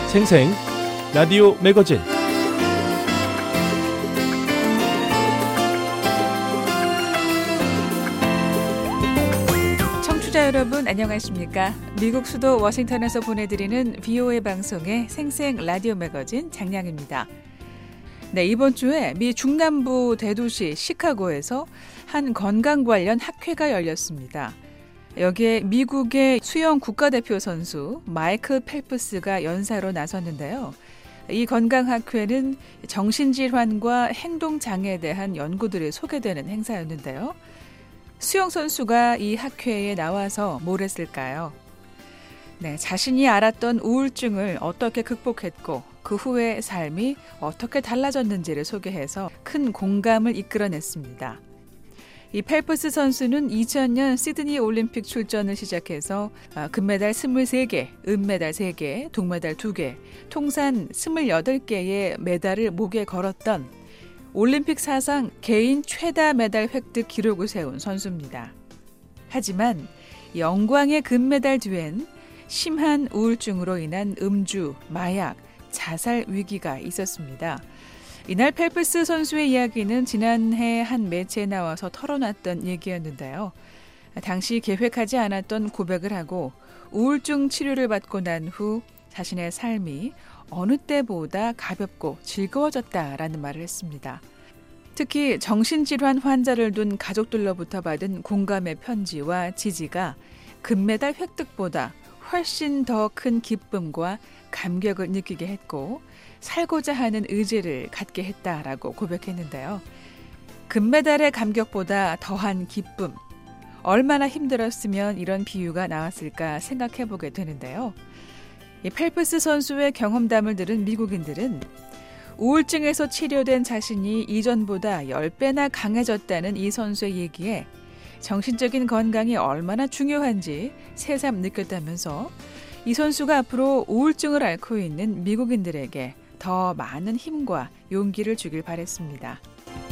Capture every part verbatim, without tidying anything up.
생생 라디오 매거진 청취자 여러분 안녕하십니까? 미국 수도 워싱턴에서 보내드리는 비오에이 방송의 생생 라디오 매거진 장량입니다. 네, 이번 주에 미 중남부 대도시 시카고에서 한 건강 관련 학회가 열렸습니다. 여기에 미국의 수영 국가대표 선수 마이클 펠프스가 연사로 나섰는데요. 이 건강학회는 정신질환과 행동장애에 대한 연구들이 소개되는 행사였는데요. 수영 선수가 이 학회에 나와서 뭘 했을까요? 네, 자신이 앓았던 우울증을 어떻게 극복했고 그 후의 삶이 어떻게 달라졌는지를 소개해서 큰 공감을 이끌어냈습니다. 이 펠프스 선수는 이천 년 시드니 올림픽 출전을 시작해서 금메달 이십삼 개, 은메달 세 개, 동메달 두 개, 통산 이십팔 개의 메달을 목에 걸었던 올림픽 사상 개인 최다 메달 획득 기록을 세운 선수입니다. 하지만 영광의 금메달 뒤엔 심한 우울증으로 인한 음주, 마약, 자살 위기가 있었습니다. 이날 펠프스 선수의 이야기는 지난해 한 매체에 나와서 털어놨던 얘기였는데요. 당시 계획하지 않았던 고백을 하고 우울증 치료를 받고 난 후 자신의 삶이 어느 때보다 가볍고 즐거워졌다라는 말을 했습니다. 특히 정신질환 환자를 둔 가족들로부터 받은 공감의 편지와 지지가 금메달 획득보다 훨씬 더 큰 기쁨과 감격을 느끼게 했고 살고자 하는 의지를 갖게 했다라고 고백했는데요. 금메달의 감격보다 더한 기쁨. 얼마나 힘들었으면 이런 비유가 나왔을까 생각해보게 되는데요. 이 펠프스 선수의 경험담을 들은 미국인들은 우울증에서 치료된 자신이 이전보다 십 배나 강해졌다는 이 선수의 얘기에 정신적인 건강이 얼마나 중요한지 새삼 느꼈다면서 이 선수가 앞으로 우울증을 앓고 있는 미국인들에게 더 많은 힘과 용기를 주길 바랬습니다.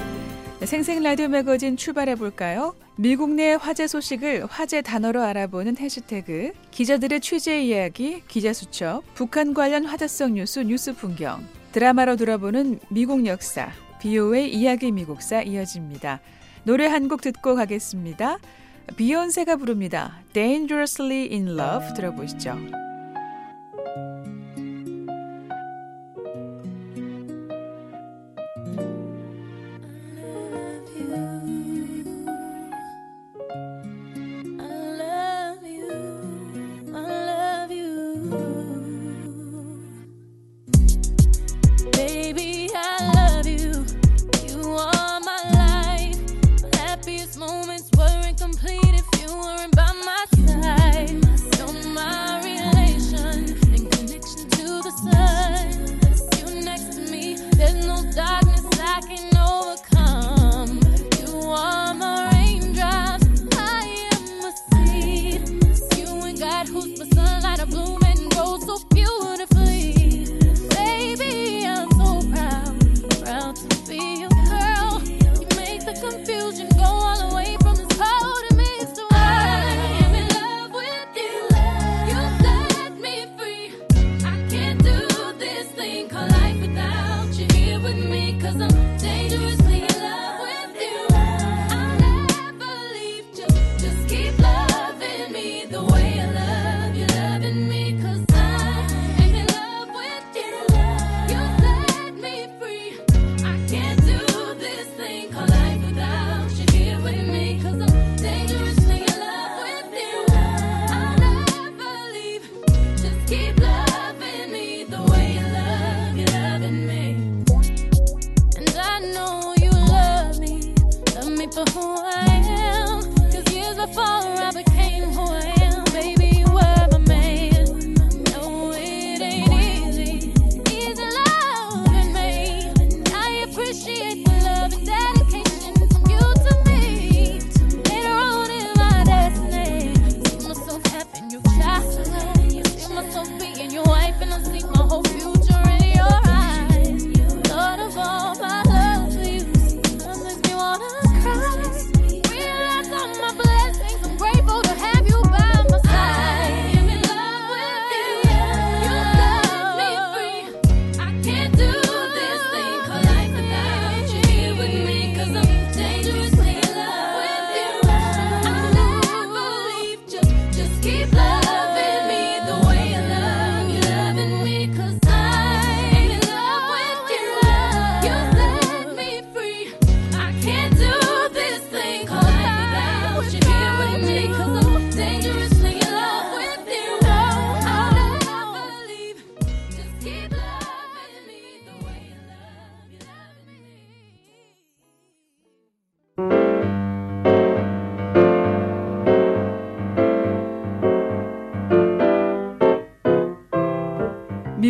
생생 라디오 매거진 출발해볼까요? 미국 내 화제 소식을 화제 단어로 알아보는 해시태그, 기자들의 취재 이야기, 기자수첩, 북한 관련 화제성 뉴스, 뉴스 풍경, 드라마로 들어보는 미국 역사, 비오에이 이야기 미국사 이어집니다. 노래 한 곡 듣고 가겠습니다. 비욘세가 부릅니다. Dangerously in Love 들어보시죠.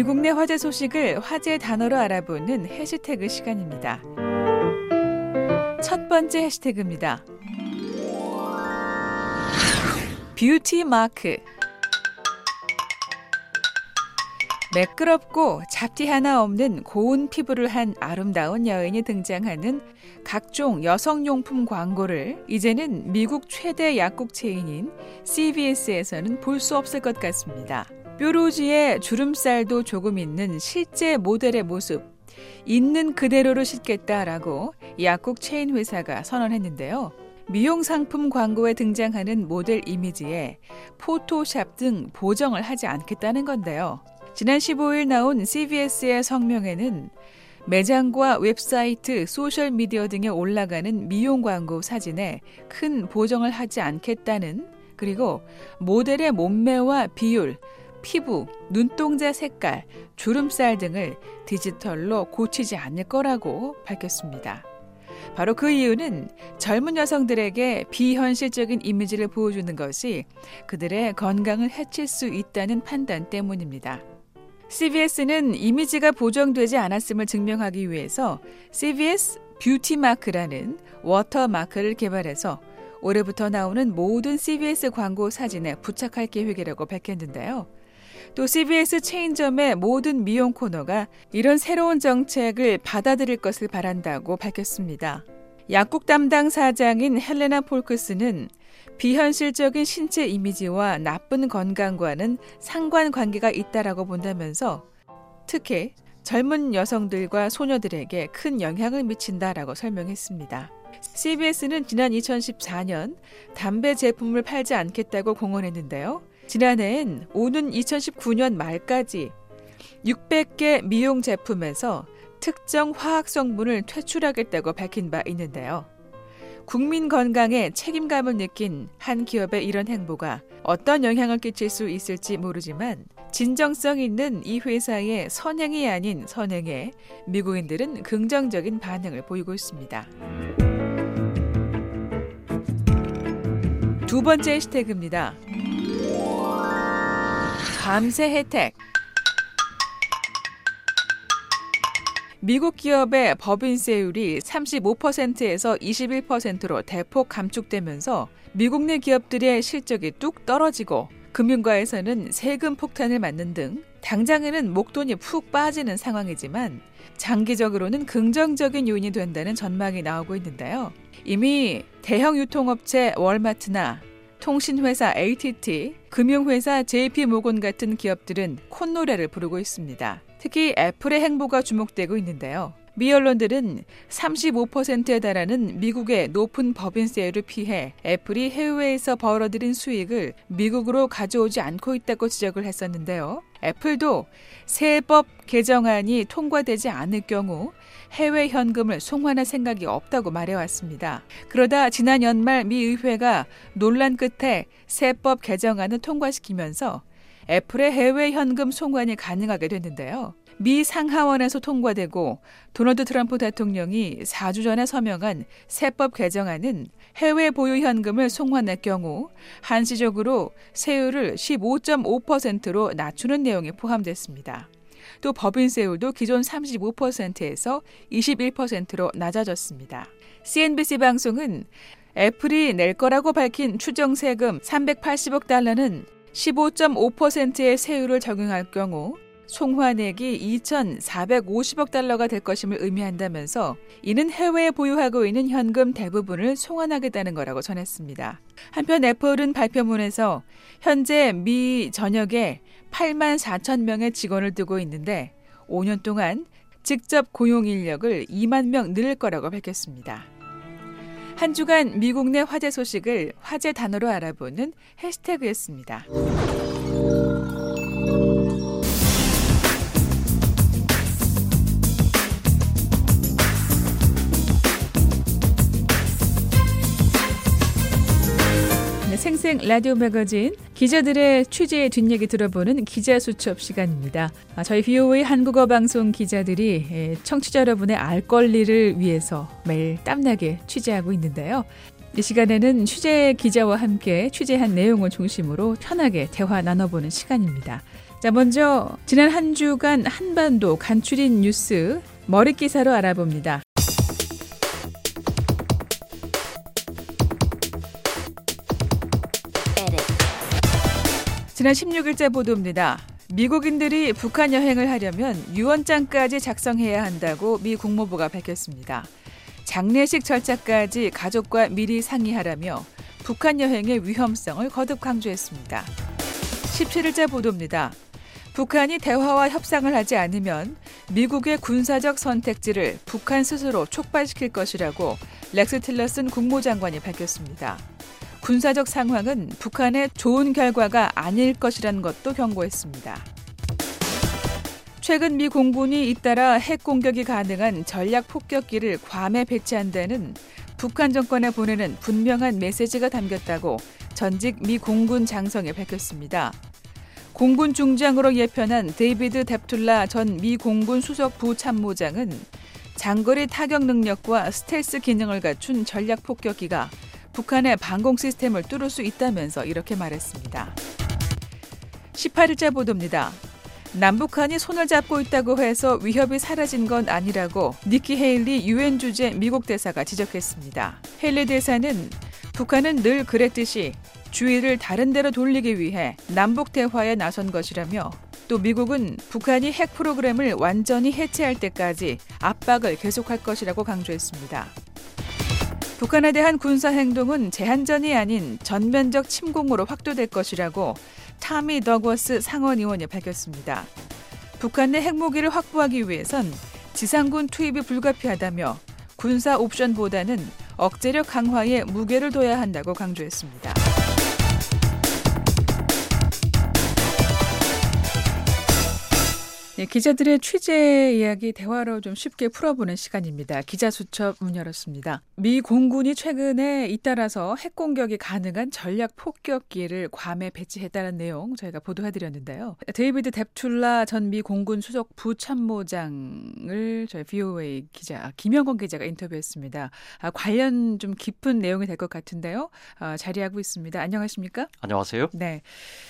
미국 내 화제 소식을 화제 단어로 알아보는 해시태그 시간입니다. 첫 번째 해시태그입니다. 뷰티 마크. 매끄럽고 잡티 하나 없는 고운 피부를 한 아름다운 여인이 등장하는 각종 여성용품 광고를 이제는 미국 최대 약국 체인인 씨브이에스에서는 볼 수 없을 것 같습니다. 뾰루지에 주름살도 조금 있는 실제 모델의 모습, 있는 그대로를 싣겠다라고 약국 체인 회사가 선언했는데요. 미용 상품 광고에 등장하는 모델 이미지에 포토샵 등 보정을 하지 않겠다는 건데요. 지난 십오일 나온 씨브이에스의 성명에는 매장과 웹사이트, 소셜미디어 등에 올라가는 미용 광고 사진에 큰 보정을 하지 않겠다는, 그리고 모델의 몸매와 비율, 피부, 눈동자 색깔, 주름살 등을 디지털로 고치지 않을 거라고 밝혔습니다. 바로 그 이유는 젊은 여성들에게 비현실적인 이미지를 보여주는 것이 그들의 건강을 해칠 수 있다는 판단 때문입니다. 씨브이에스는 이미지가 보정되지 않았음을 증명하기 위해서 씨브이에스 뷰티 마크라는 워터 마크를 개발해서 올해부터 나오는 모든 씨브이에스 광고 사진에 부착할 계획이라고 밝혔는데요. 또 씨브이에스 체인점의 모든 미용 코너가 이런 새로운 정책을 받아들일 것을 바란다고 밝혔습니다. 약국 담당 사장인 헬레나 폴크스는 비현실적인 신체 이미지와 나쁜 건강과는 상관관계가 있다라고 본다면서 특히 젊은 여성들과 소녀들에게 큰 영향을 미친다라고 설명했습니다. 씨브이에스는 지난 이천십사년 담배 제품을 팔지 않겠다고 공언했는데요. 지난해엔 오는 이천십구년 말까지 육백 개 미용 제품에서 특정 화학 성분을 퇴출하겠다고 밝힌 바 있는데요. 국민 건강에 책임감을 느낀 한 기업의 이런 행보가 어떤 영향을 끼칠 수 있을지 모르지만 진정성 있는 이 회사의 선행이 아닌 선행에 미국인들은 긍정적인 반응을 보이고 있습니다. 두 번째 해시태그입니다. 감세 혜택. 미국 기업의 법인세율이 삼십오 퍼센트에서 이십일 퍼센트로 대폭 감축되면서 미국 내 기업들의 실적이 뚝 떨어지고 금융가에서는 세금 폭탄을 맞는 등 당장에는 목돈이 푹 빠지는 상황이지만 장기적으로는 긍정적인 요인이 된다는 전망이 나오고 있는데요. 이미 대형 유통업체 월마트나 통신회사 에이티티, 금융회사 제이피모건 같은 기업들은 콧노래를 부르고 있습니다. 특히 애플의 행보가 주목되고 있는데요. 미 언론들은 삼십오 퍼센트에 달하는 미국의 높은 법인세율을 피해 애플이 해외에서 벌어들인 수익을 미국으로 가져오지 않고 있다고 지적을 했었는데요. 애플도 새 법 개정안이 통과되지 않을 경우 해외 현금을 송환할 생각이 없다고 말해왔습니다. 그러다 지난 연말 미 의회가 논란 끝에 새 법 개정안을 통과시키면서 애플의 해외 현금 송환이 가능하게 됐는데요. 미 상하원에서 통과되고 도널드 트럼프 대통령이 사 주 전에 서명한 세법 개정안은 해외 보유 현금을 송환할 경우 한시적으로 세율을 십오 점 오 퍼센트로 낮추는 내용이 포함됐습니다. 또 법인세율도 기존 삼십오 퍼센트에서 이십일 퍼센트로 낮아졌습니다. 씨엔비씨 방송은 애플이 낼 거라고 밝힌 추정 세금 삼백팔십억 달러는 십오 점 오 퍼센트의 세율을 적용할 경우 송환액이 이천사백오십억 달러가 될 것임을 의미한다면서 이는 해외에 보유하고 있는 현금 대부분을 송환하겠다는 거라고 전했습니다. 한편 애플은 발표문에서 현재 미 전역에 팔만 사천 명의 직원을 두고 있는데 오 년 동안 직접 고용 인력을 이만 명 늘릴 거라고 밝혔습니다. 한 주간 미국 내 화제 소식을 화제 단어로 알아보는 해시태그였습니다. 생생 라디오 매거진 기자들의 취재의 뒷얘기 들어보는 기자수첩 시간입니다. 저희 비오에이 한국어 방송 기자들이 청취자 여러분의 알 권리를 위해서 매일 땀나게 취재하고 있는데요. 이 시간에는 취재 기자와 함께 취재한 내용을 중심으로 편하게 대화 나눠보는 시간입니다. 자, 먼저 지난 한 주간 한반도 간추린 뉴스 머릿기사로 알아봅니다. 지난 십육일자 보도입니다. 미국인들이 북한 여행을 하려면 유언장까지 작성해야 한다고 미 국무부가 밝혔습니다. 장례식 절차까지 가족과 미리 상의하라며 북한 여행의 위험성을 거듭 강조했습니다. 십칠일자 보도입니다. 북한이 대화와 협상을 하지 않으면 미국의 군사적 선택지를 북한 스스로 촉발시킬 것이라고 렉스 틸러슨 국무장관이 밝혔습니다. 군사적 상황은 북한의 좋은 결과가 아닐 것이라는 것도 경고했습니다. 최근 미 공군이 잇따라 핵 공격이 가능한 전략 폭격기를 괌에 배치한다는 북한 정권에 보내는 분명한 메시지가 담겼다고 전직 미 공군 장성이 밝혔습니다. 공군 중장으로 예편한 데이비드 뎁툴라 전 미 공군 수석 부참모장은 장거리 타격 능력과 스텔스 기능을 갖춘 전략 폭격기가 북한의 방공 시스템을 뚫을 수 있다면서 이렇게 말했습니다. 십팔일자 보도입니다. 남북한이 손을 잡고 있다고 해서 위협이 사라진 건 아니라고 니키 헤일리 유엔 주재 미국 대사가 지적했습니다. 헤일리 대사는 북한은 늘 그랬듯이 주의를 다른 데로 돌리기 위해 남북 대화에 나선 것이라며 또 미국은 북한이 핵 프로그램을 완전히 해체할 때까지 압박을 계속할 것이라고 강조했습니다. 북한에 대한 군사 행동은 제한전이 아닌 전면적 침공으로 확대될 것이라고 타미 더거스 상원의원이 밝혔습니다. 북한 내 핵무기를 확보하기 위해선 지상군 투입이 불가피하다며 군사 옵션보다는 억제력 강화에 무게를 둬야 한다고 강조했습니다. 네, 기자들의 취재 이야기 대화로 좀 쉽게 풀어보는 시간입니다. 기자수첩 문 열었습니다. 미 공군이 최근에 잇따라서 핵 공격이 가능한 전략 폭격기를 괌에 배치했다는 내용 저희가 보도해드렸는데요. 데이비드 뎁툴라 전 미 공군 수석 부참모장을 저희 브이오에이 기자 김영건 기자가 인터뷰했습니다. 아, 관련 좀 깊은 내용이 될 것 같은데요. 아, 자리하고 있습니다. 안녕하십니까? 안녕하세요. 네.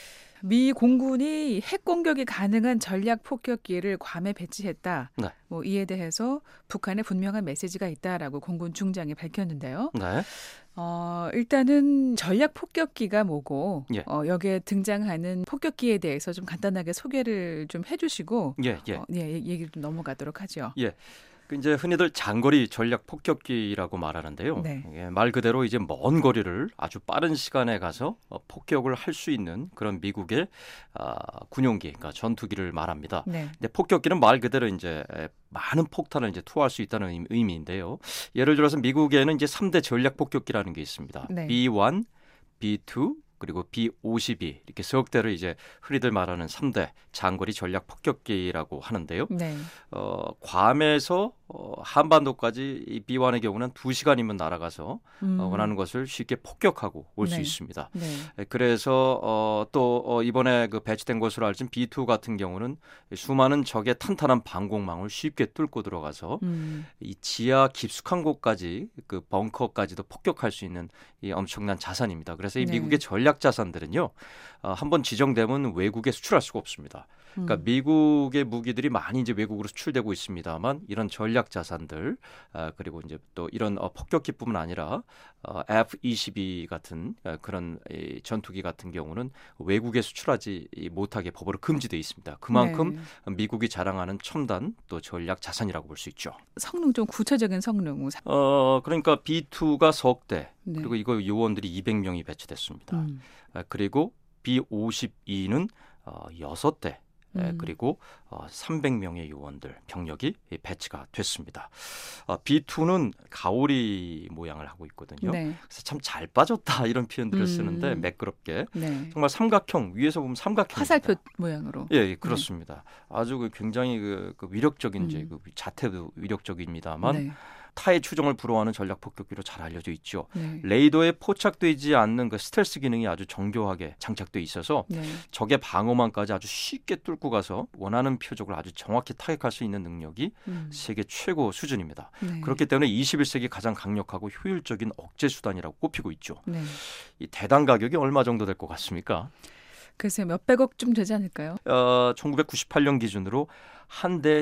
미 공군이 핵 공격이 가능한 전략 폭격기를 괌에 배치했다. 네. 뭐 이에 대해서 북한에 분명한 메시지가 있다라고 공군 중장이 밝혔는데요. 네. 어, 일단은 전략 폭격기가 뭐고 예. 어, 여기에 등장하는 폭격기에 대해서 좀 간단하게 소개를 좀 해주시고 예, 예. 어, 예, 얘기를 좀 넘어가도록 하죠. 예. 이제 흔히들 장거리 전략 폭격기라고 말하는데요. 네. 예, 말 그대로 이제 먼 거리를 아주 빠른 시간에 가서 어, 폭격을 할 수 있는 그런 미국의 아, 군용기, 그러니까 전투기를 말합니다. 네. 근데 폭격기는 말 그대로 이제 많은 폭탄을 이제 투하할 수 있다는 의미인데요. 예를 들어서 미국에는 이제 삼 대 전략 폭격기라는 게 있습니다. 네. 비 원, 비 투 그리고 비 오십이 이렇게 석 대를 이제 흔히들 말하는 삼 대 장거리 전략 폭격기라고 하는데요. 네. 어, 괌에서 어, 한반도까지 이 비 원의 경우는 두 시간이면 날아가서 음. 어, 원하는 것을 쉽게 폭격하고 올 수 네. 있습니다. 네. 그래서 어, 또 어, 이번에 그 배치된 것으로 알려진 비 투 같은 경우는 수많은 적의 탄탄한 방공망을 쉽게 뚫고 들어가서 음. 이 지하 깊숙한 곳까지 그 벙커까지도 폭격할 수 있는 이 엄청난 자산입니다. 그래서 이 네. 미국의 전략 자산들은요, 어, 한번 지정되면 외국에 수출할 수가 없습니다. 그러니까 음. 미국의 무기들이 많이 이제 외국으로 수출되고 있습니다만 이런 전략 자산들 아, 그리고 이제 또 이런 어, 폭격기뿐만 아니라 어, 에프 이십이 같은 어, 그런 이, 전투기 같은 경우는 외국에 수출하지 못하게 법으로 금지되어 있습니다. 그만큼 네. 미국이 자랑하는 첨단 또 전략 자산이라고 볼 수 있죠. 성능 좀 구체적인 성능. 어 그러니까 비 투가 석 대 네. 그리고 이거 요원들이 이백 명이 배치됐습니다. 음. 아, 그리고 비 오십이는 어, 여섯 대 음. 그리고 어, 삼백 명의 요원들, 병력이 배치가 됐습니다. 어, 비 투는 가오리 모양을 하고 있거든요. 네. 그래서 참 잘 빠졌다 이런 표현들을 음. 쓰는데 매끄럽게 네. 정말 삼각형, 위에서 보면 삼각형 화살표 모양으로. 예, 예 그렇습니다. 네. 아주 그 굉장히 그, 그 위력적인 음. 이제 그 자태도 위력적입니다만 네. 타의 추종을 불허하는 전략 폭격기로 잘 알려져 있죠. 네. 레이더에 포착되지 않는 그 스텔스 기능이 아주 정교하게 장착돼 있어서 네. 적의 방어망까지 아주 쉽게 뚫고 가서 원하는 표적을 아주 정확히 타격할 수 있는 능력이 음. 세계 최고 수준입니다. 네. 그렇기 때문에 이십일 세기 가장 강력하고 효율적인 억제 수단이라고 꼽히고 있죠. 네. 이 대당 가격이 얼마 정도 될 것 같습니까? 글쎄 몇백억쯤 되지 않을까요? 어, 천구백구십팔 년 기준으로 한 대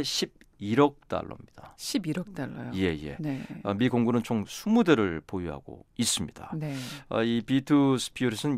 십일억 달러입니다. 십일억 달러요? 예, 예. 네. 어, 미 공군은 총 이십 대를 보유하고 있습니다. 네. 어, 이 비 투 스피릿은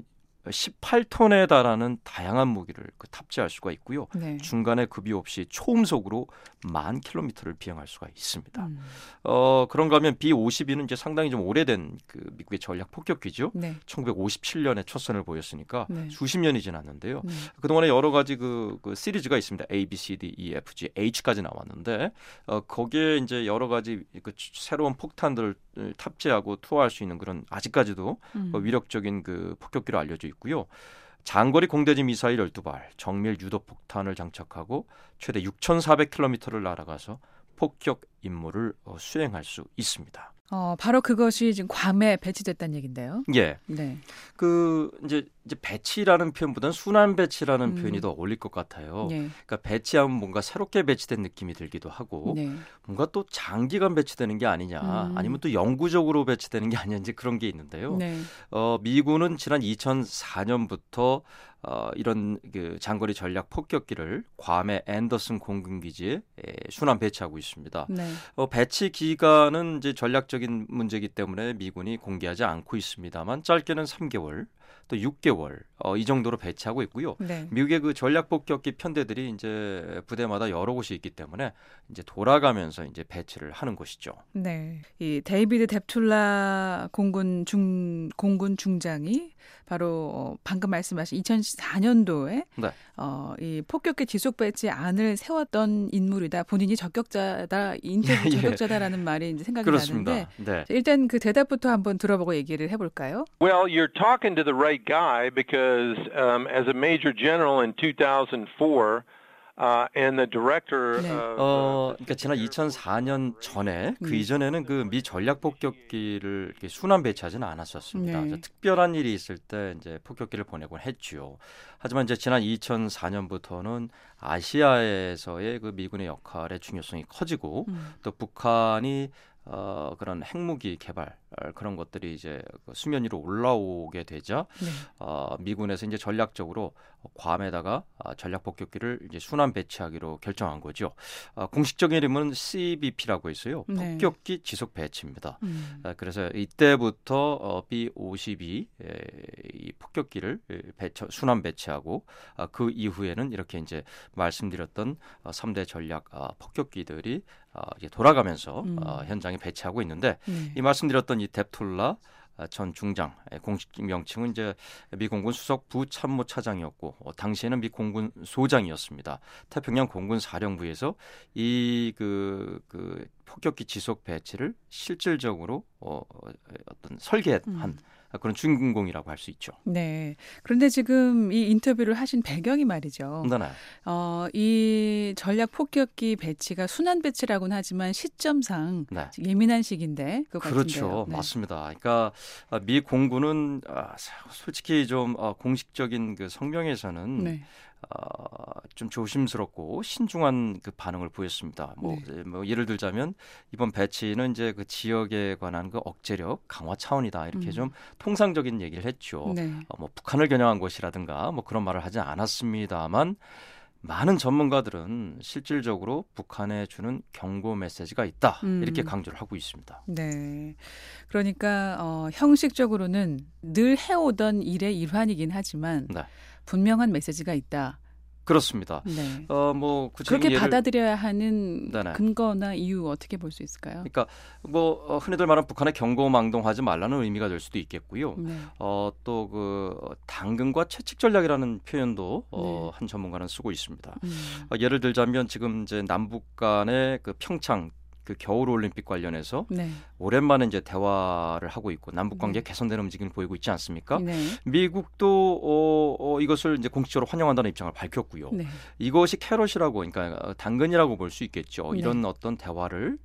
십팔 톤에 달하는 다양한 무기를 그 탑재할 수가 있고요. 네. 중간에 급이 없이 초음속으로 만 킬로미터를 비행할 수가 있습니다. 음. 어, 그런가 하면 비 오십이는 이제 상당히 좀 오래된 그 미국의 전략 폭격기죠. 네. 천구백오십칠 년에 첫 선을 보였으니까 네. 수십 년이 지났는데요. 네. 그동안에 여러 가지 그, 그 시리즈가 있습니다. A, B, C, D, E, F, G, H까지 나왔는데 어, 거기에 이제 여러 가지 그 새로운 폭탄들을 탑재하고 투하할 수 있는 그런 아직까지도 음. 그 위력적인 그 폭격기로 알려져 있고요. 장거리 공대지 미사일 열두 발, 정밀 유도 폭탄을 장착하고 최대 육천사백 킬로미터를 날아가서 폭격 임무를 어, 수행할 수 있습니다. 어, 바로 그것이 지금 괌에 배치됐다는 얘긴데요. 예. 네. 그 이제 이제 배치라는 표현보다는 순환 배치라는 음. 표현이 더 어울릴 것 같아요. 네. 그러니까 배치하면 뭔가 새롭게 배치된 느낌이 들기도 하고 네. 뭔가 또 장기간 배치되는 게 아니냐, 음. 아니면 또 영구적으로 배치되는 게 아니냐 이제 그런 게 있는데요. 네. 어, 미군은 지난 이천사 년부터 어, 이런 그 장거리 전략 폭격기를 괌의 앤더슨 공군기지에 에, 순환 배치하고 있습니다. 네. 어, 배치 기간은 이제 전략적인 문제이기 때문에 미군이 공개하지 않고 있습니다만 짧게는 삼 개월, 또 육 개월 어, 이 정도로 배치하고 있고요. 네. 미국의 그 전략 폭격기 편대들이 이제 부대마다 여러 곳이 있기 때문에 이제 돌아가면서 이제 배치를 하는 것이죠. 네. 이 데이비드 뎁툴라 공군 중 공군 중장이 바로 어, 방금 말씀하신 이천사 년도에 네. 어, 이 폭격기 지속 배치 안을 세웠던 인물이다. 본인이 적격자다, 인터뷰 예. 적격자다라는 말이 이제 생각이 그렇습니다. 나는데 네. 일단 그 대답부터 한번 들어보고 얘기를 해볼까요? Well, you're talking to the right guy because um, as a major general in two thousand four uh, and the director 네. of 어, 그러니까 지난 이천사 년 전에 그 음. 이전에는 그 미 전략 폭격기를 이렇게 순환 배치하지는 않았었습니다. 네. 특별한 일이 있을 때 이제 폭격기를 보내곤 했죠. 하지만 이제 지난 이천사 년부터는 아시아에서의 그 미군의 역할의 중요성이 커지고 음. 또 북한이 어, 그런 핵무기 개발 그런 것들이 이제 수면 위로 올라오게 되자 네. 어, 미군에서 이제 전략적으로 괌에다가 어, 전략 폭격기를 이제 순환 배치하기로 결정한 거죠. 어, 공식적인 이름은 씨 비 피라고 있어요. 네. 폭격기 지속 배치입니다. 음. 어, 그래서 이때부터 어, 비 오십이 에, 이 폭격기를 배치, 순환 배치하고 어, 그 이후에는 이렇게 이제 말씀드렸던 어, 삼 대 전략 어, 폭격기들이 어, 이제 돌아가면서 음. 어, 현장에 배치하고 있는데 네. 이 말씀드렸던 이 뎁툴라 전 중장 공식 명칭은 이제 미 공군 수석 부참모차장이었고 어, 당시에는 미 공군 소장이었습니다. 태평양 공군 사령부에서 이 그 그 폭격기 지속 배치를 실질적으로 어, 어떤 설계한 음. 그런 주인공이라고 할 수 있죠. 네. 그런데 지금 이 인터뷰를 하신 배경이 말이죠. 네. 어, 이 전략 폭격기 배치가 순환 배치라고는 하지만 시점상 네. 예민한 시기인데 그거 그렇죠. 같은데요. 네. 맞습니다. 그러니까 미 공군은 솔직히 좀 공식적인 그 성명에서는 네. 어, 좀 조심스럽고 신중한 그 반응을 보였습니다. 뭐, 네. 뭐 예를 들자면 이번 배치는 이제 그 지역에 관한 그 억제력 강화 차원이다 이렇게 음. 좀 통상적인 얘기를 했죠. 네. 어, 뭐 북한을 겨냥한 것이라든가 뭐 그런 말을 하지 않았습니다만 많은 전문가들은 실질적으로 북한에 주는 경고 메시지가 있다 음. 이렇게 강조를 하고 있습니다. 네. 그러니까 어, 형식적으로는 늘 해오던 일의 일환이긴 하지만 네. 분명한 메시지가 있다. 그렇습니다. 네. 어, 뭐 구체적인 그렇게 예를... 받아들여야 하는 네네. 근거나 이유 어떻게 볼 수 있을까요? 그러니까 뭐 어, 흔히들 말하는 북한의 경고망동하지 말라는 의미가 될 수도 있겠고요. 네. 어, 또 그 당근과 채찍 전략이라는 표현도 어, 네. 한 전문가는 쓰고 있습니다. 음. 어, 예를 들자면 지금 이제 남북 간의 그 평창 그 겨울 올림픽 관련해서 네. 오랜만에 이제 대화를 하고 있고 남북 관계 네. 개선되는 움직임을 보이고 있지 않습니까? 네. 미국도 어, 어, 이것을 이제 공식적으로 환영한다는 입장을 밝혔고요. 네. 이것이 캐럿이라고 그러니까 당근이라고 볼 수 있겠죠. 네. 이런 어떤 대화를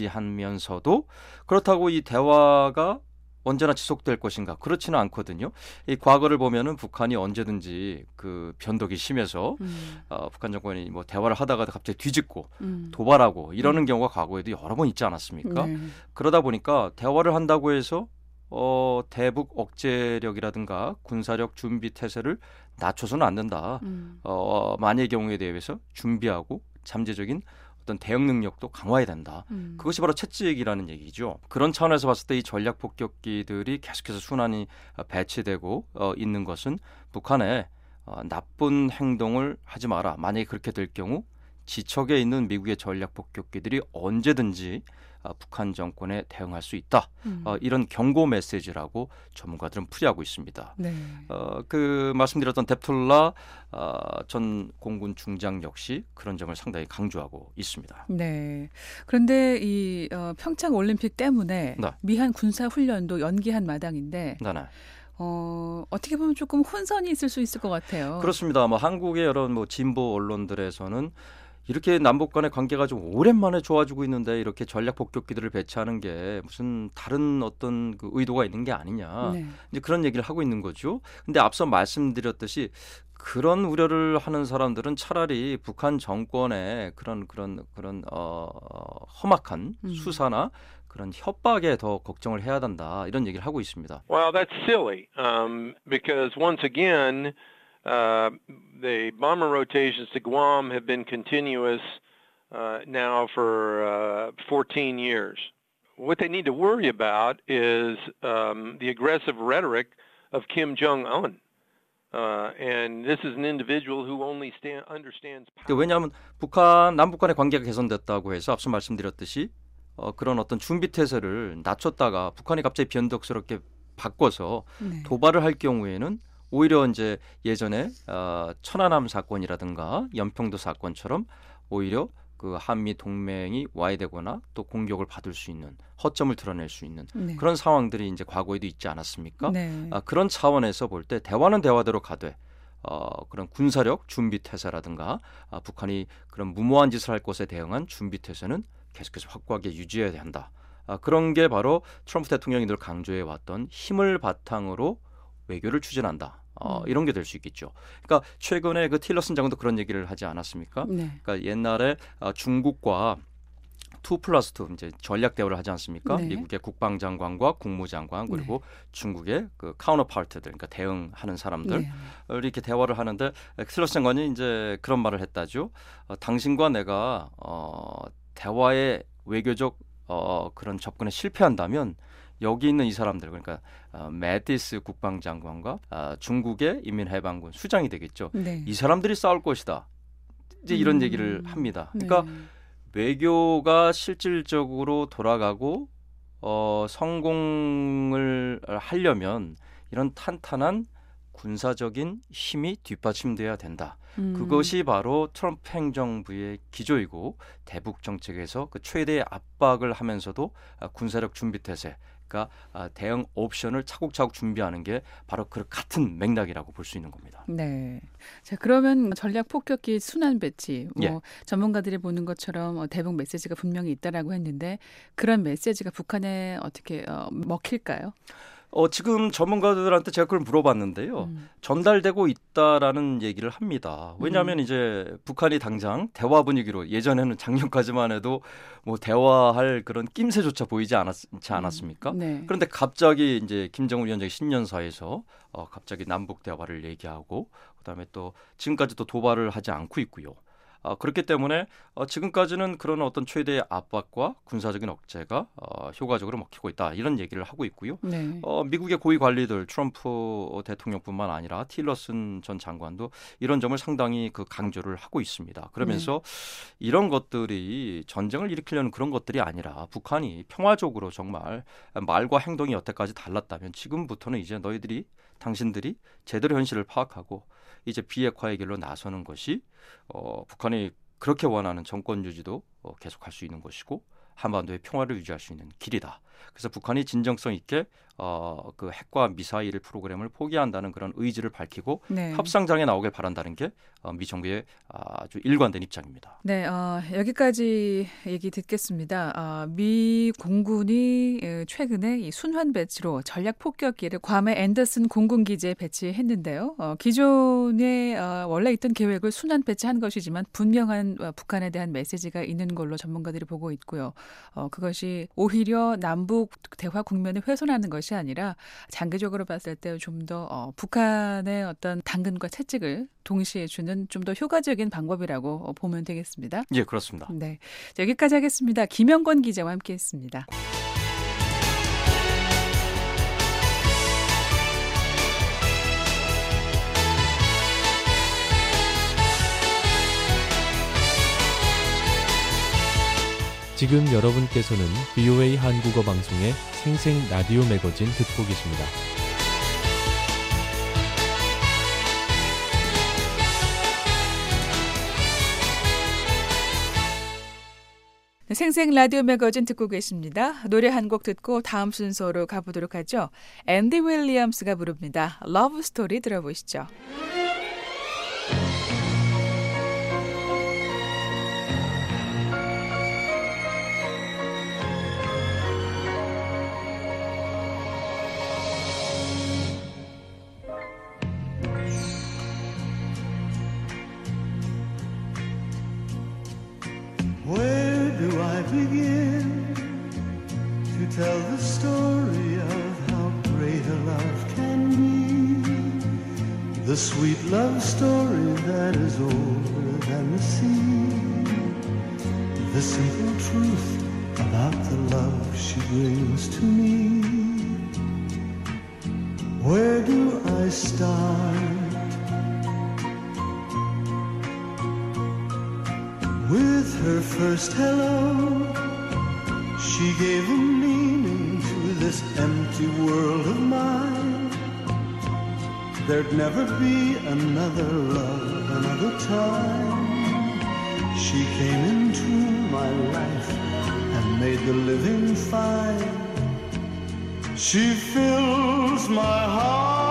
지지하면서도 그렇다고 이 대화가 언제나 지속될 것인가? 그렇지는 않거든요. 이 과거를 보면은 북한이 언제든지 그 변덕이 심해서 음. 어, 북한 정권이 뭐 대화를 하다가 갑자기 뒤집고 음. 도발하고 이러는 음. 경우가 과거에도 여러 번 있지 않았습니까? 네. 그러다 보니까 대화를 한다고 해서 어, 대북 억제력이라든가 군사력 준비 태세를 낮춰서는 안 된다. 음. 어, 만약의 경우에 대해서 준비하고 잠재적인 어떤 대응 능력도 강화해야 된다. 음. 그것이 바로 채찍이라는 얘기죠. 그런 차원에서 봤을 때 이 전략 폭격기들이 계속해서 순환이 배치되고 어, 있는 것은 북한에 어, 나쁜 행동을 하지 마라. 만약에 그렇게 될 경우 지척에 있는 미국의 전략 폭격기들이 언제든지 어, 북한 정권에 대응할 수 있다. 음. 어, 이런 경고 메시지라고 전문가들은 풀이하고 있습니다. 네. 어, 그 말씀드렸던 뎁툴라 어, 전 공군 중장 역시 그런 점을 상당히 강조하고 있습니다. 네. 그런데 이 어, 평창 올림픽 때문에 네. 미한 군사 훈련도 연기한 마당인데 네, 네. 어, 어떻게 보면 조금 혼선이 있을 수 있을 것 같아요. 그렇습니다. 뭐 한국의 여러 뭐 진보 언론들에서는 이렇게 남북 간의 관계가 좀 오랜만에 좋아지고 있는데 이렇게 전략 폭격기들을 배치하는 게 무슨 다른 어떤 그 의도가 있는 게 아니냐. 네. 이제 그런 얘기를 하고 있는 거죠. 근데 앞서 말씀드렸듯이 그런 우려를 하는 사람들은 차라리 북한 정권의 그런 그런 그런 어, 험악한 음. 수사나 그런 협박에 더 걱정을 해야 한다. 이런 얘기를 하고 있습니다. Well, that's silly. Um, because once again Uh, the bomber rotations to Guam have been continuous uh, now for uh, fourteen years. What they need to worry about is um, the aggressive rhetoric of Kim Jong-un. Uh, and this is an individual who only stand, understands power. 왜냐하면 북한, 남북 간의 관계가 개선됐다고 해서 앞서 말씀드렸듯이 어, 그런 어떤 준비 태세를 낮췄다가 북한이 갑자기 변덕스럽게 바꿔서 네. 도발을 할 경우에는 오히려 이제 예전에 어, 천안함 사건이라든가 연평도 사건처럼 오히려 그 한미 동맹이 와해되거나 또 공격을 받을 수 있는 허점을 드러낼 수 있는 네. 그런 상황들이 이제 과거에도 있지 않았습니까? 네. 아, 그런 차원에서 볼 때 대화는 대화대로 가되 어, 그런 군사력 준비 태세라든가 아, 북한이 그런 무모한 짓을 할 것에 대응한 준비 태세는 계속해서 확고하게 유지해야 한다. 아, 그런 게 바로 트럼프 대통령이 늘 강조해 왔던 힘을 바탕으로 외교를 추진한다. 어, 음. 이런 게 될 수 있겠죠. 그러니까 최근에 그 틸러슨 장관도 그런 얘기를 하지 않았습니까? 네. 그러니까 옛날에 어, 중국과 투 플러스 투 이제 전략 대화를 하지 않습니까? 네. 미국의 국방장관과 국무장관 그리고 네. 중국의 그 카운터파트들 그러니까 대응하는 사람들 네. 이렇게 대화를 하는데 틸러슨 장관이 이제 그런 말을 했다죠. 어, 당신과 내가 어, 대화의 외교적 어, 그런 접근에 실패한다면 여기 있는 이 사람들 그러니까 어, 매티스 국방장관과 어, 중국의 인민해방군 수장이 되겠죠. 네. 이 사람들이 싸울 것이다. 이제 이런 음. 얘기를 합니다. 그러니까 네. 외교가 실질적으로 돌아가고 어, 성공을 하려면 이런 탄탄한 군사적인 힘이 뒷받침돼야 된다. 음. 그것이 바로 트럼프 행정부의 기조이고 대북 정책에서 그 최대의 압박을 하면서도 군사력 준비 태세 그러니까 대응 옵션을 차곡차곡 준비하는 게 바로 그 같은 맥락이라고 볼 수 있는 겁니다. 네. 자 그러면 전략 폭격기 순환 배치, 뭐 예. 전문가들이 보는 것처럼 대북 메시지가 분명히 있다라고 했는데 그런 메시지가 북한에 어떻게 어, 먹힐까요? 어, 지금 전문가들한테 제가 그걸 물어봤는데요. 음. 전달되고 있다라는 얘기를 합니다. 왜냐하면 음. 이제 북한이 당장 대화 분위기로 예전에는 작년까지만 해도 뭐 대화할 그런 낌새조차 보이지 않았지 않았습니까? 음. 네. 그런데 갑자기 이제 김정은 위원장의 신년사에서 어, 갑자기 남북 대화를 얘기하고 그다음에 또 지금까지 또 도발을 하지 않고 있고요. 어, 그렇기 때문에 어, 지금까지는 그런 어떤 최대의 압박과 군사적인 억제가 어, 효과적으로 먹히고 있다. 이런 얘기를 하고 있고요. 네. 어, 미국의 고위 관리들 트럼프 대통령뿐만 아니라 틸러슨 전 장관도 이런 점을 상당히 그 강조를 하고 있습니다. 그러면서 네. 이런 것들이 전쟁을 일으키려는 그런 것들이 아니라 북한이 평화적으로 정말 말과 행동이 여태까지 달랐다면 지금부터는 이제 너희들이 당신들이 제대로 현실을 파악하고 이제 비핵화의 길로 나서는 것이 어, 북한이 그렇게 원하는 정권 유지도 어, 계속할 수 있는 것이고 한반도의 평화를 유지할 수 있는 길이다. 그래서 북한이 진정성 있게 어, 그 핵과 미사일 프로그램을 포기한다는 그런 의지를 밝히고 네. 협상장에 나오길 바란다는 게 어, 미 정부의 아주 일관된 입장입니다. 네, 어, 여기까지 얘기 듣겠습니다. 어, 미 공군이 최근에 이 순환 배치로 전략 폭격기를 괌의 앤더슨 공군 기지에 배치했는데요. 어, 기존에 어, 원래 있던 계획을 순환 배치한 것이지만 분명한 어, 북한에 대한 메시지가 있는 걸로 전문가들이 보고 있고요. 어, 그것이 오히려 남북 대화 국면을 훼손하는 것이 것이 아니라 장기적으로 봤을 때 좀 더 어, 북한의 어떤 당근과 채찍을 동시에 주는 좀 더 효과적인 방법이라고 보면 되겠습니다. 예, 그렇습니다. 네, 자, 여기까지 하겠습니다. 김영권 기자와 함께했습니다. 지금 여러분께서는 브이오에이 한국어 방송의 생생 라디오 매거진 듣고 계십니다. 생생 라디오 매거진 듣고 계십니다. 노래 한 곡 듣고 다음 순서로 가보도록 하죠. 앤디 윌리엄스가 부릅니다. 러브 스토리 들어보시죠. Where do I begin to tell the story of how great a love can be? The sweet love story that is older than the sea. The simple truth about the love she brings to me. Where do I start? With her first hello, she gave a meaning to this empty world of mine. There'd never be another love, another time. She came into my life and made the living fine. She fills my heart.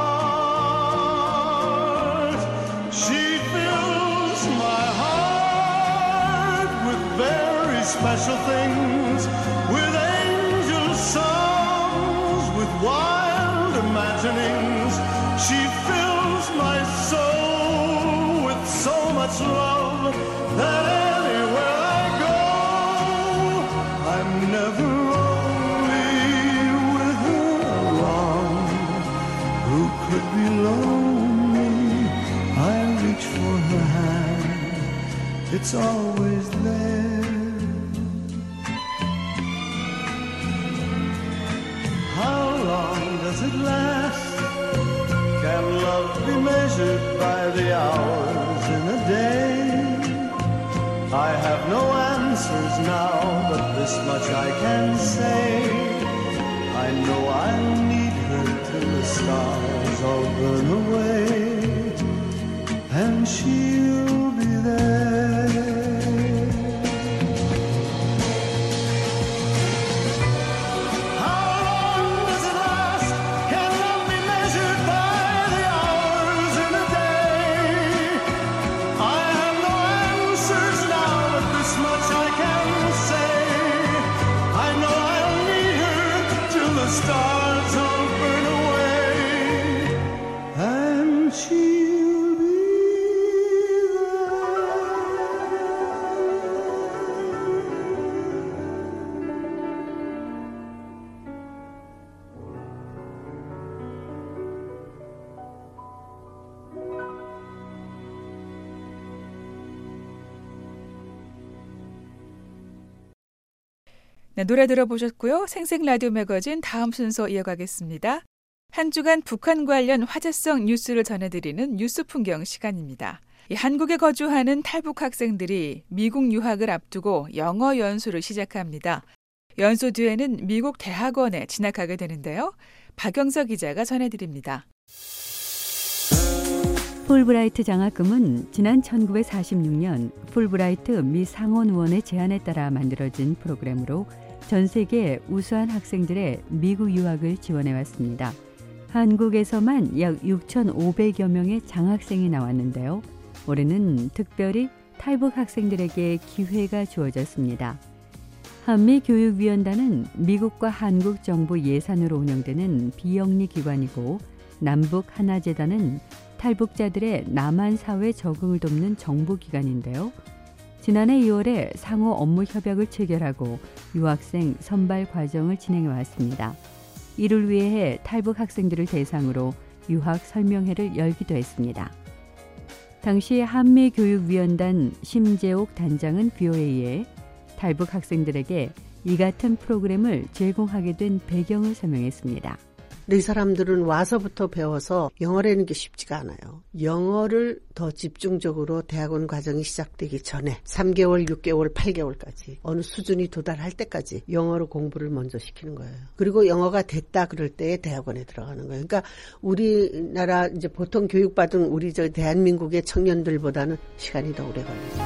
She fills my heart with very special things, with angel songs, with wild imaginings. She fills my soul with so much love that anywhere I go, I'm never lonely with her along. Who could be lonely? I reach for her hand, it's always there. How long does it last? Can love be measured by the hours in a day? I have no answers now, but this much I can say. I know I'll need her till the stars all burn away, and she'll be there. 네, 노래 들어보셨고요. 생생 라디오 매거진 다음 순서 이어가겠습니다. 한 주간 북한 관련 화제성 뉴스를 전해드리는 뉴스 풍경 시간입니다. 이 한국에 거주하는 탈북 학생들이 미국 유학을 앞두고 영어 연수를 시작합니다. 연수 뒤에는 미국 대학원에 진학하게 되는데요. 박영서 기자가 전해드립니다. 풀브라이트 장학금은 지난 천구백사십육 년 풀브라이트 미 상원 의원의 제안에 따라 만들어진 프로그램으로 전 세계 우수한 학생들의 미국 유학을 지원해왔습니다. 한국에서만 약 육천오백여 명의 장학생이 나왔는데요. 올해는 특별히 탈북 학생들에게 기회가 주어졌습니다. 한미교육위원단은 미국과 한국 정부 예산으로 운영되는 비영리 기관이고, 남북 하나재단은 탈북자들의 남한 사회 적응을 돕는 정부 기관인데요. 지난해 이월에 상호 업무 협약을 체결하고 유학생 선발 과정을 진행해 왔습니다. 이를 위해 탈북 학생들을 대상으로 유학 설명회를 열기도 했습니다. 당시 한미교육위원단 심재옥 단장은 비오에이에 탈북 학생들에게 이 같은 프로그램을 제공하게 된 배경을 설명했습니다. 이 사람들은 와서부터 배워서 영어라는 게 쉽지가 않아요. 영어를 더 집중적으로 대학원 과정이 시작되기 전에 삼 개월, 육 개월, 팔 개월까지 어느 수준이 도달할 때까지 영어로 공부를 먼저 시키는 거예요. 그리고 영어가 됐다 그럴 때에 대학원에 들어가는 거예요. 그러니까 우리나라 이제 보통 교육받은 우리 저 대한민국의 청년들보다는 시간이 더 오래 걸리죠.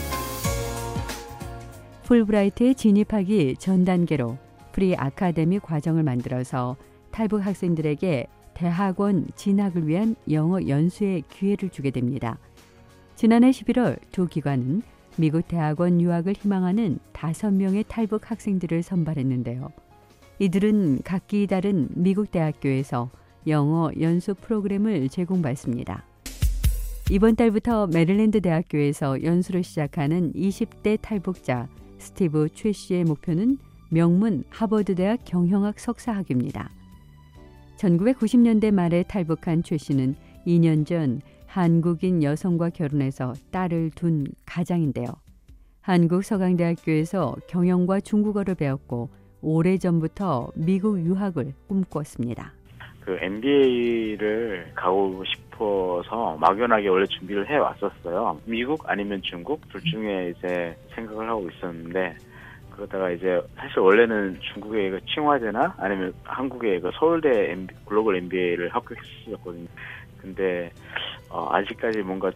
풀브라이트에 진입하기 전 단계로 프리 아카데미 과정을 만들어서 탈북 학생들에게 대학원 진학을 위한 영어 연수의 기회를 주게 됩니다. 지난해 십일월 두 기관은 미국 대학원 유학을 희망하는 다섯 명의 탈북 학생들을 선발했는데요. 이들은 각기 다른 미국 대학교에서 영어 연수 프로그램을 제공받습니다. 이번 달부터 메릴랜드 대학교에서 연수를 시작하는 이십 대 탈북자 스티브 최 씨의 목표는 명문 하버드 대학 경영학 석사학위입니다. 천구백구십 년대 말에 탈북한 최 씨는 이 년 전 한국인 여성과 결혼해서 딸을 둔 가장인데요. 한국 서강대학교에서 경영과 중국어를 배웠고 오래전부터 미국 유학을 꿈꿨습니다. 그 엠비에이를 가고 싶어서 막연하게 원래 준비를 해왔었어요. 미국 아니면 중국 둘 중에 이제 생각을 하고 있었는데 그러다가 이제 사실 원래는 중국의 그 칭화대나 아니면 한국의 그 서울대 엠비, 글로벌 엠비에이를 합격했었거든요. 근데 어, 아직까지 뭔가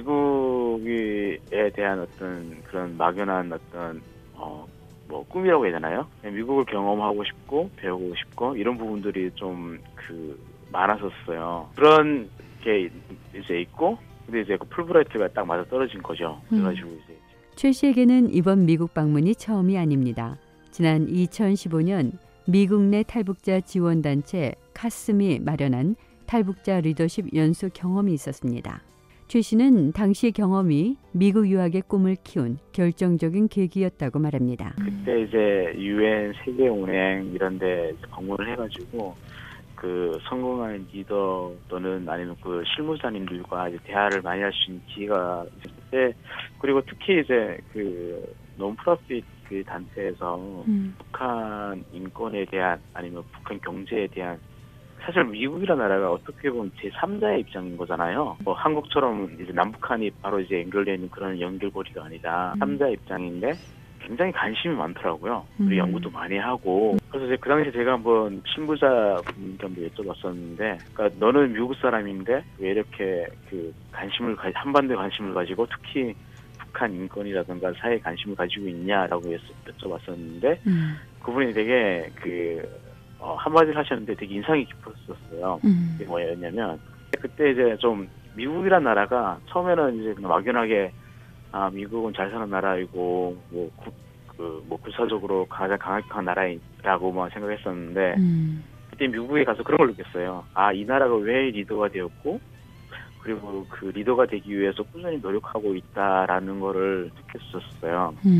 미국에 대한 어떤 그런 막연한 어떤 어, 뭐 꿈이라고 해야 되나요? 미국을 경험하고 싶고 배우고 싶고 이런 부분들이 좀 그 많았었어요. 그런 게 이제 있고 근데 이제 그 풀브라이트가 딱 맞아 떨어진 거죠. 그래가지고 음. 이제. 최 씨에게는 이번 미국 방문이 처음이 아닙니다. 지난 이천십오 년 미국 내 탈북자 지원단체 카스미 마련한 탈북자 리더십 연수 경험이 있었습니다. 최 씨는 당시 경험이 미국 유학의 꿈을 키운 결정적인 계기였다고 말합니다. 그때 이제 유엔 세계은행 이런 데 방문을 해가지고 그 성공한 리더 또는 아니면 그 실무자님들과 이제 대화를 많이 할 수 있는 기회가 있었는데 그리고 특히 이제 그 논프로핏 그 단체에서 음. 북한 인권에 대한 아니면 북한 경제에 대한 사실 미국이라는 나라가 어떻게 보면 제삼자의 입장인 거잖아요. 뭐 한국처럼 이제 남북한이 바로 이제 연결되어 있는 그런 연결고리가 아니라 음. 삼자의 입장인데 굉장히 관심이 많더라고요. 그리고 음. 연구도 많이 하고. 그래서 이제 그 당시에 제가 한번 신부자분께 한번 여쭤봤었는데, 그러니까 너는 미국 사람인데 왜 이렇게 그 관심을 가, 한반도에 관심을 가지고 특히 북한 인권이라든가 사회에 관심을 가지고 있냐라고 여쭤봤었는데, 음. 그분이 되게 그 어, 한마디를 하셨는데 되게 인상이 깊었었어요. 음. 그게 뭐였냐면 그때 이제 좀 미국이란 나라가 처음에는 이제 그냥 막연하게 아, 미국은 잘 사는 나라이고, 뭐, 구, 그, 뭐, 군사적으로 가장 강력한 나라라고만 생각했었는데, 음. 그때 미국에 가서 그런 걸 느꼈어요. 아, 이 나라가 왜 리더가 되었고, 그리고 그 리더가 되기 위해서 꾸준히 노력하고 있다라는 거를 느꼈었어요. 음.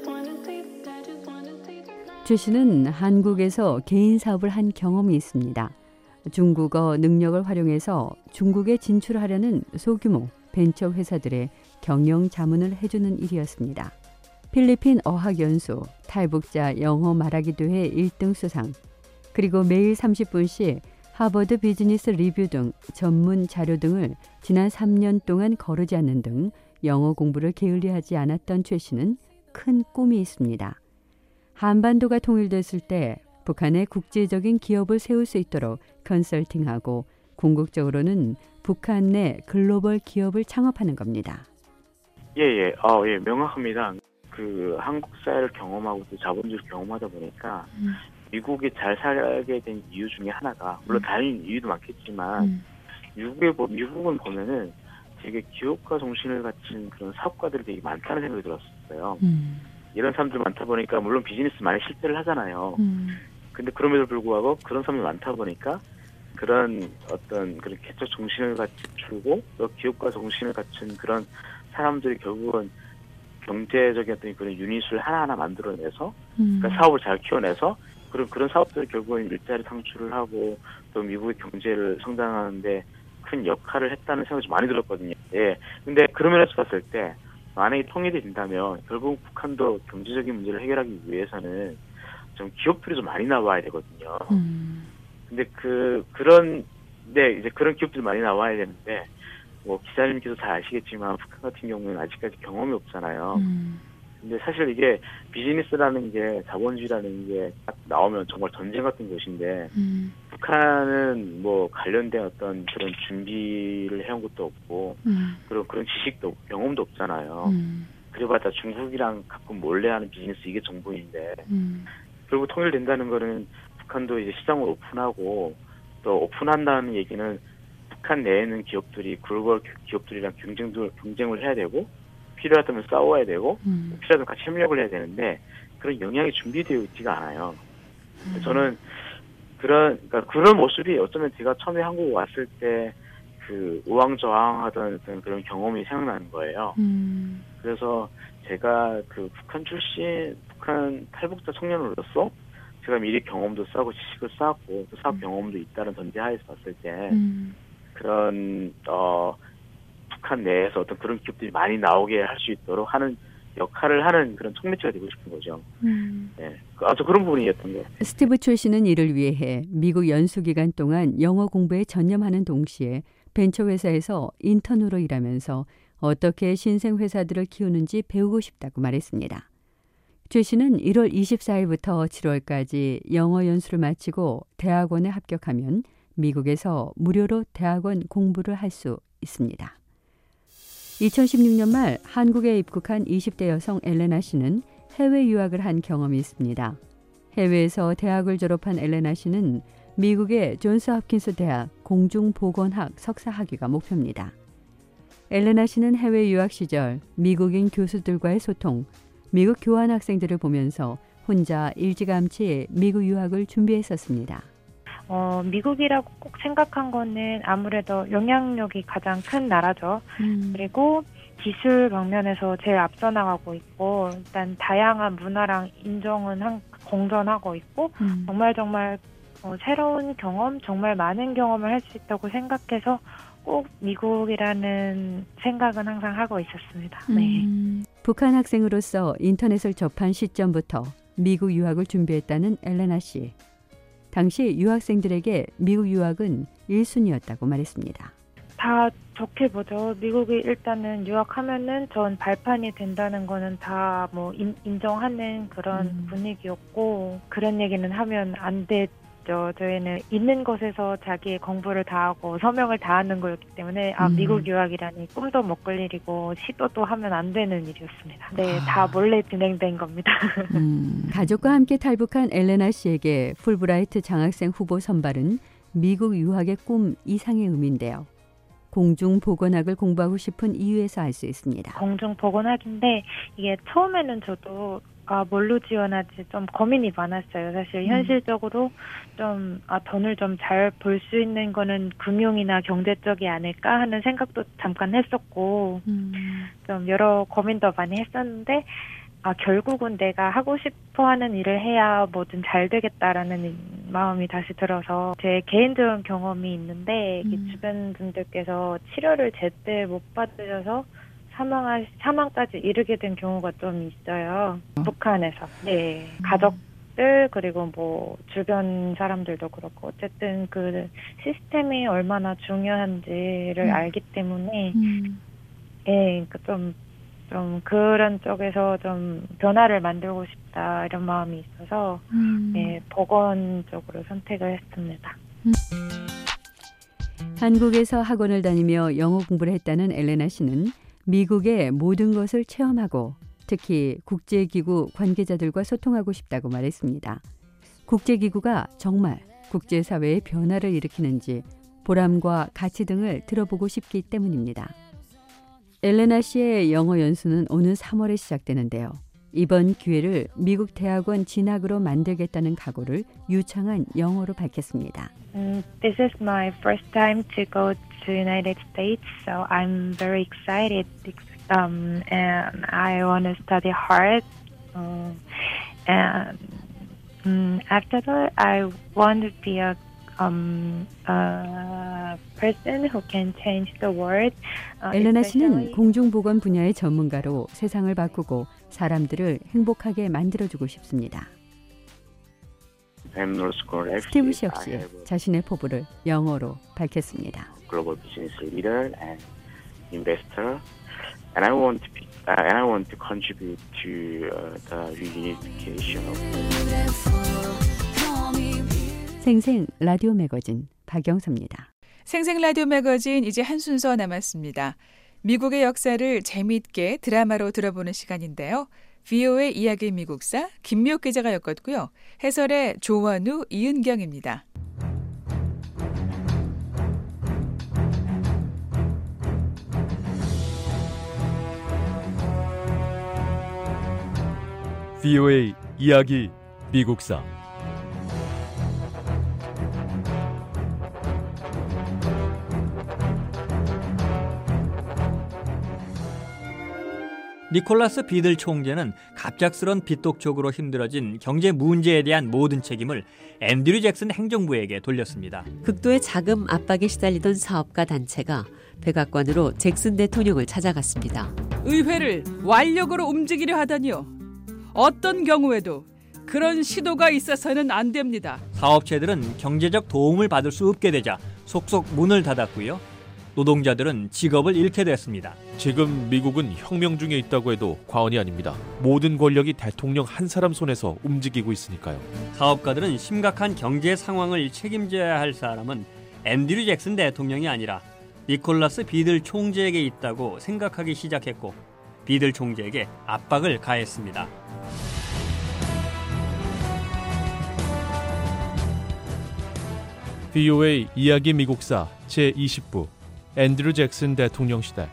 최 씨는 한국에서 개인 사업을 한 경험이 있습니다. 중국어 능력을 활용해서 중국에 진출하려는 소규모 벤처 회사들의 경영 자문을 해주는 일이었습니다. 필리핀 어학연수, 탈북자 영어 말하기 대회 일 등 수상, 그리고 매일 삼십 분씩 하버드 비즈니스 리뷰 등 전문 자료 등을 지난 삼 년 동안 거르지 않는 등 영어 공부를 게을리하지 않았던 최 씨는 큰 꿈이 있습니다. 한반도가 통일됐을 때 북한의 국제적인 기업을 세울 수 있도록 컨설팅하고 궁극적으로는 북한 내 글로벌 기업을 창업하는 겁니다. 예, 예, 어, 예, 명확합니다. 그 한국 사회를 경험하고 또 자본주의를 경험하다 보니까 음. 미국이 잘 살게 된 이유 중에 하나가 물론 음. 다른 이유도 많겠지만 음. 미국에 미국은 보면은 되게 기업가 정신을 갖춘 그런 사업가들이 되게 많다는 생각이 들었어요. 음. 이런 사람들 많다 보니까 물론 비즈니스 많이 실패를 하잖아요. 음. 근데 그럼에도 불구하고 그런 사람이 많다 보니까 그런 어떤 그런 개척 정신을 갖추고 또 기업가 정신을 갖춘 그런 사람들이 결국은 경제적인 어떤 그런 유닛을 하나하나 만들어내서 음. 그러니까 사업을 잘 키워내서 그런 그런 사업들이 결국은 일자리 창출을 하고 또 미국의 경제를 성장하는데 큰 역할을 했다는 생각이 좀 많이 들었거든요. 예. 근데 그런 면에서 봤을 때 만약에 통일이 된다면 결국 북한도 경제적인 문제를 해결하기 위해서는 좀 기업들이 좀 많이 나와야 되거든요. 음. 근데 그 그런 네 이제 그런 기업들이 많이 나와야 되는데 뭐 기자님께서 잘 아시겠지만 북한 같은 경우는 아직까지 경험이 없잖아요. 음. 근데 사실 이게 비즈니스라는 게 자본주의라는 게 딱 나오면 정말 전쟁 같은 것인데 음. 북한은 뭐 관련된 어떤 그런 준비를 해온 것도 없고 음. 그리고 그런 지식도 없고 경험도 없잖아요. 음. 그래봤자 중국이랑 가끔 몰래 하는 비즈니스 이게 정보인데 음. 결국 통일된다는 거는 북한도 이제 시장을 오픈하고 또 오픈한다는 얘기는 북한 내에는 기업들이 글로벌 기업들이랑 경쟁도, 경쟁을 해야 되고 필요하다면 싸워야 되고 음. 필요하다면 같이 협력을 해야 되는데 그런 영향이 준비되어 있지가 않아요. 음. 저는 그런 그러니까 그런 모습이 어쩌면 제가 처음에 한국 왔을 때 그 우왕좌왕하던 어떤 그런 경험이 생각나는 거예요. 음. 그래서 제가 그 북한 출신 북한 탈북자 청년으로서 제가 미리 경험도 쌓고 지식을 쌓았고 또 사업 음. 경험도 있다는 전제하에서 봤을 때 음. 그런 어 북한 내에서 어떤 그런 기업들이 많이 나오게 할 수 있도록 하는 역할을 하는 그런 촉매체가 되고 싶은 거죠. 음. 네, 아주 그런 부분이었던 것 같아요. 스티브 초 씨는 이를 위해 미국 연수 기간 동안 영어 공부에 전념하는 동시에 벤처 회사에서 인턴으로 일하면서 어떻게 신생 회사들을 키우는지 배우고 싶다고 말했습니다. 최 씨는 일월 이십사일부터 칠월까지 영어 연수를 마치고 대학원에 합격하면 미국에서 무료로 대학원 공부를 할 수 있습니다. 이천십육년 말 한국에 입국한 이십 대 여성 엘레나 씨는 해외 유학을 한 경험이 있습니다. 해외에서 대학을 졸업한 엘레나 씨는 미국의 존스 홉킨스 대학 공중보건학 석사 학위가 목표입니다. 엘레나 씨는 해외 유학 시절 미국인 교수들과의 소통, 미국 교환 학생들을 보면서 혼자 일찌감치 미국 유학을 준비했었습니다. 어, 미국이라고 꼭 생각한 거는 아무래도 영향력이 가장 큰 나라죠. 음. 그리고 기술 방면에서 제일 앞서 나가고 있고 일단 다양한 문화랑 인정은 한, 공존하고 있고 음. 정말 정말 어, 새로운 경험, 정말 많은 경험을 할 수 있다고 생각해서 꼭 미국이라는 생각은 항상 하고 있었습니다. 네. 음. 북한 학생으로서 인터넷을 접한 시점부터 미국 유학을 준비했다는 엘레나 씨. 당시 유학생들에게 미국 유학은 일 순위였다고 말했습니다. 다 좋게 보죠. 미국이 일단은 유학하면은 전 발판이 된다는 거는 다 뭐 인정하는 그런 음. 분위기였고 그런 얘기는 하면 안 됐죠. 저희는 있는 곳에서 자기의 공부를 다하고 서명을 다하는 거였기 때문에 아 음. 미국 유학이라니 꿈도 못 꿀 일이고 시도도 하면 안 되는 일이었습니다. 네, 아. 다 몰래 진행된 겁니다. 음. 가족과 함께 탈북한 엘레나 씨에게 풀브라이트 장학생 후보 선발은 미국 유학의 꿈 이상의 의미인데요. 공중보건학을 공부하고 싶은 이유에서 알 수 있습니다. 공중보건학인데 이게 처음에는 저도 아, 뭘로 지원하지 좀 고민이 많았어요. 사실 현실적으로 좀 아, 돈을 좀 잘 벌 수 있는 거는 금융이나 경제 쪽이 아닐까 하는 생각도 잠깐 했었고 음. 좀 여러 고민도 많이 했었는데 아, 결국은 내가 하고 싶어하는 일을 해야 뭐든 잘 되겠다라는 마음이 다시 들어서 제 개인적인 경험이 있는데 음. 주변 분들께서 치료를 제때 못 받으셔서 사망할, 사망까지 이르게 된 경우가 좀 있어요. 어? 북한에서. 네. 음. 가족들, 그리고 뭐, 주변 사람들도 그렇고, 어쨌든 그 시스템이 얼마나 중요한지를 음. 알기 때문에, 음. 예, 그 좀, 좀 그런 쪽에서 좀 변화를 만들고 싶다, 이런 마음이 있어서, 음. 예, 보건 쪽으로 선택을 했습니다. 음. 한국에서 학원을 다니며 영어 공부를 했다는 엘레나 씨는 미국의 모든 것을 체험하고 특히 국제기구 관계자들과 소통하고 싶다고 말했습니다. 국제기구가 정말 국제사회의 변화를 일으키는지 보람과 가치 등을 들어보고 싶기 때문입니다. 엘레나 씨의 영어 연수는 오는 삼월에 시작되는데요. 이번 기회를 미국 대학원 진학으로 만들겠다는 각오를 유창한 영어로 밝혔습니다. Um, this is my first time to go to United States, so I'm very excited. Um, and I want to study hard, um, and um, after that, I want to be a um, a person who can change the world. Uh, 엘레나 씨는 공중보건 분야의 전문가로 세상을 바꾸고 사람들을 행복하게 만들어주고 싶습니다. 스티브 시 역시 자신의 포부를 영어로 밝혔습니다. Global business leader and investor, and I want to be, uh, and I want to contribute to uh, the reunification of. 생생 라디오 매거진 박영서입니다. 생생 라디오 매거진 이제 한 순서 남았습니다. 미국의 역사를 재미있게 드라마로 들어보는 시간인데요. 브이오에이 이야기 미국사 김미옥 기자가 엮었고요. 해설의 조원우, 이은경입니다. 브이오에이 이야기 미국사 니콜라스 비들 총재는 갑작스런 빚독촉으로 힘들어진 경제 문제에 대한 모든 책임을 앤드류 잭슨 행정부에게 돌렸습니다. 극도의 자금 압박에 시달리던 사업가 단체가 백악관으로 잭슨 대통령을 찾아갔습니다. 의회를 완력으로 움직이려 하다니요. 어떤 경우에도 그런 시도가 있어서는 안 됩니다. 사업체들은 경제적 도움을 받을 수 없게 되자 속속 문을 닫았고요. 노동자들은 직업을 잃게 됐습니다. 지금 미국은 혁명 중에 있다고 해도 과언이 아닙니다. 모든 권력이 대통령 한 사람 손에서 움직이고 있으니까요. 사업가들은 심각한 경제 상황을 책임져야 할 사람은 앤드류 잭슨 대통령이 아니라 니콜라스 비들 총재에게 있다고 생각하기 시작했고 비들 총재에게 압박을 가했습니다. 브이오에이 이야기 미국사 제이십 부 앤드류 잭슨 대통령 시대.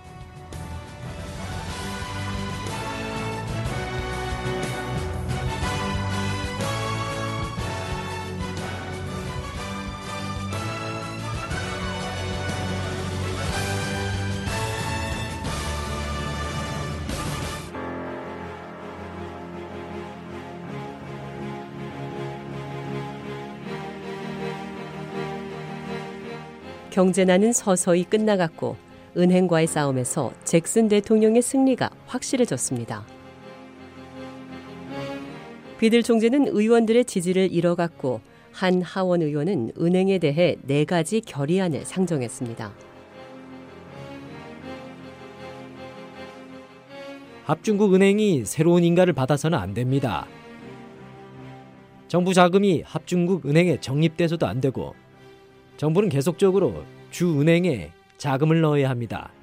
경제난은 서서히 끝나갔고 은행과의 싸움에서 잭슨 대통령의 승리가 확실해졌습니다. 비들 총재는 의원들의 지지를 잃어갔고 한 하원 의원은 은행에 대해 네 가지 결의안을 상정했습니다. 합중국 은행이 새로운 인가를 받아서는 안 됩니다. 정부 자금이 합중국 은행에 적립돼서도 안 되고 정부는 계속적으로 주 은행에 자금을 넣어야 합니다.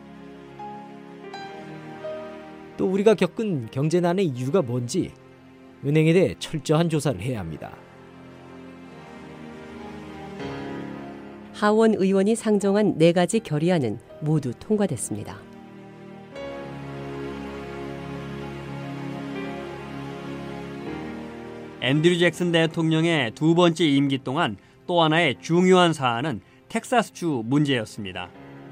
또 우리가 겪은 경제난의 이유가 뭔지 은행에 대해 철저한 조사를 해야 합니다. 하원 의원이 상정한 네 가지 결의안은 모두 통과됐습니다. 앤드류 잭슨 대통령의 두 번째 임기 동안 또 하나의 중요한 사안은 텍사스주 문제였습니다.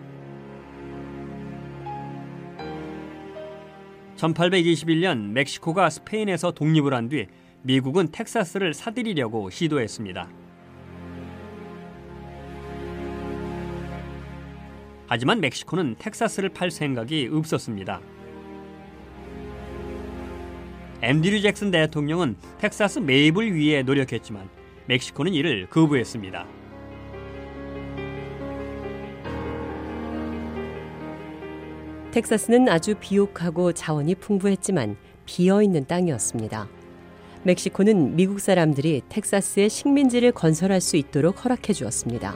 천팔백이십일 년 멕시코가 스페인에서 독립을 한 뒤 미국은 텍사스를 사들이려고 시도했습니다. 하지만 멕시코는 텍사스를 팔 생각이 없었습니다. 앤드류 잭슨 대통령은 텍사스 매입을 위해 노력했지만 멕시코는 이를 거부했습니다. 텍사스는 아주 비옥하고 자원이 풍부했지만 비어있는 땅이었습니다. 멕시코는 미국 사람들이 텍사스에 식민지를 건설할 수 있도록 허락해 주었습니다.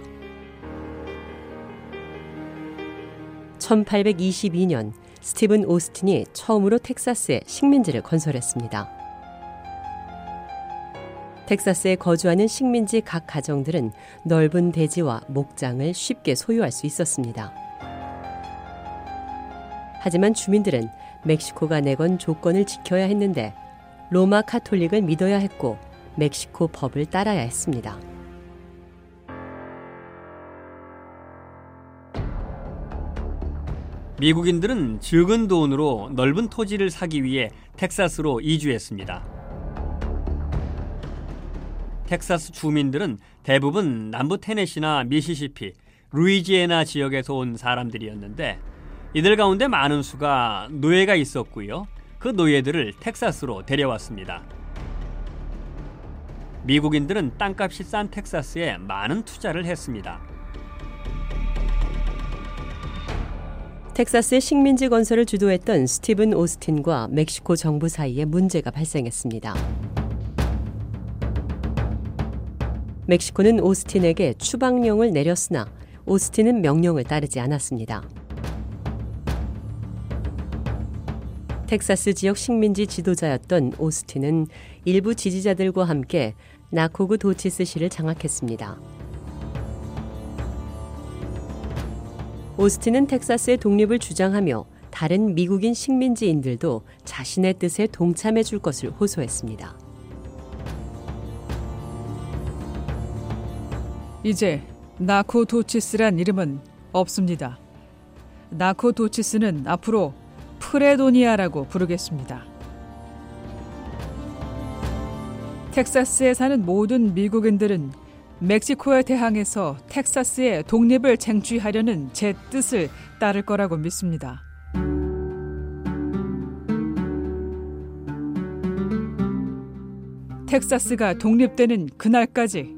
천팔백이십이 년 스티븐 오스틴이 처음으로 텍사스에 식민지를 건설했습니다. 텍사스에 거주하는 식민지 각 가정들은 넓은 대지와 목장을 쉽게 소유할 수 있었습니다. 하지만 주민들은 멕시코가 내건 조건을 지켜야 했는데 로마 카톨릭을 믿어야 했고 멕시코 법을 따라야 했습니다. 미국인들은 적은 돈으로 넓은 토지를 사기 위해 텍사스로 이주했습니다. 텍사스 주민들은 대부분 남부 테네시나 미시시피, 루이지애나 지역에서 온 사람들이었는데 이들 가운데 많은 수가 노예가 있었고요. 그 노예들을 텍사스로 데려왔습니다. 미국인들은 땅값이 싼 텍사스에 많은 투자를 했습니다. 텍사스의 식민지 건설을 주도했던 스티븐 오스틴과 멕시코 정부 사이에 문제가 발생했습니다. 멕시코는 오스틴에게 추방령을 내렸으나 오스틴은 명령을 따르지 않았습니다. 텍사스 지역 식민지 지도자였던 오스틴은 일부 지지자들과 함께 나코그 도치스 시를 장악했습니다. 오스틴은 텍사스의 독립을 주장하며 다른 미국인 식민지인들도 자신의 뜻에 동참해 줄 것을 호소했습니다. 이제 나코도치스란 이름은 없습니다. 나코도치스는 앞으로 프레도니아라고 부르겠습니다. 텍사스에 사는 모든 미국인들은 멕시코에 대항해서 텍사스의 독립을 쟁취하려는 제 뜻을 따를 거라고 믿습니다. 텍사스가 독립되는 그날까지,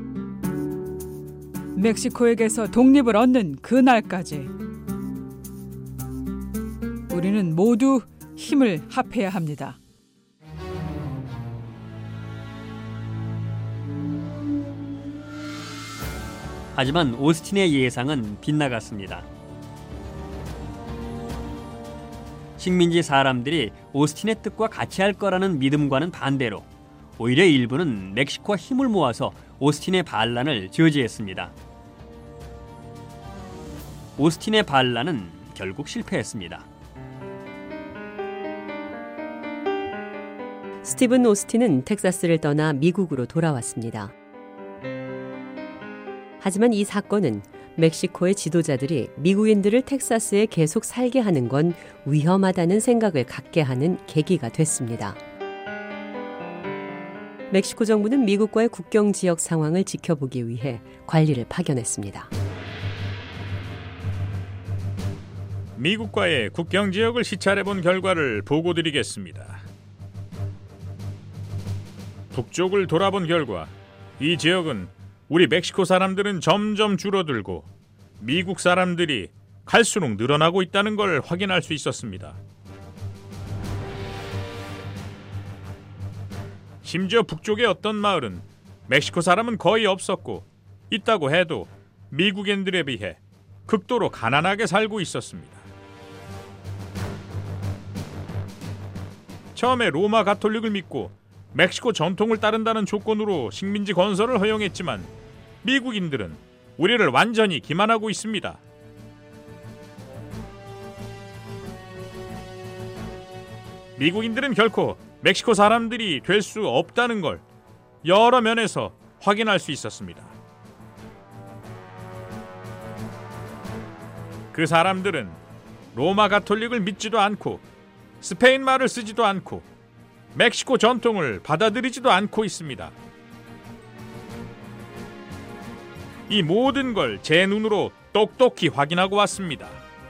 멕시코에게서 독립을 얻는 그날까지 우리는 모두 힘을 합해야 합니다. 하지만 오스틴의 예상은 빗나갔습니다. 식민지 사람들이 오스틴의 뜻과 같이 할 거라는 믿음과는 반대로 오히려 일부는 멕시코와 힘을 모아서 오스틴의 반란을 저지했습니다. 오스틴의 반란은 결국 실패했습니다. 스티븐 오스틴은 텍사스를 떠나 미국으로 돌아왔습니다. 하지만 이 사건은 멕시코의 지도자들이 미국인들을 텍사스에 계속 살게 하는 건 위험하다는 생각을 갖게 하는 계기가 됐습니다. 멕시코 정부는 미국과의 국경 지역 상황을 지켜보기 위해 관리를 파견했습니다. 미국과의 국경 지역을 시찰해본 결과를 보고드리겠습니다. 북쪽을 돌아본 결과 이 지역은 우리 멕시코 사람들은 점점 줄어들고 미국 사람들이 갈수록 늘어나고 있다는 걸 확인할 수 있었습니다. 심지어 북쪽의 어떤 마을은 멕시코 사람은 거의 없었고 있다고 해도 미국인들에 비해 극도로 가난하게 살고 있었습니다. 처음에 로마 가톨릭을 믿고 멕시코 전통을 따른다는 조건으로 식민지 건설을 허용했지만 미국인들은 우리를 완전히 기만하고 있습니다. 미국인들은 결코 멕시코 사람들이 될 수 없다는 걸 여러 면에서 확인할 수 있었습니다. 그 사람들은 로마 가톨릭을 믿지도 않고 스페인 말을 쓰지도 않고 멕시코 전통을 받아들이지도 않고 있습니다. 이 모든 걸 제 눈으로 똑똑히 확인하고 왔습니다.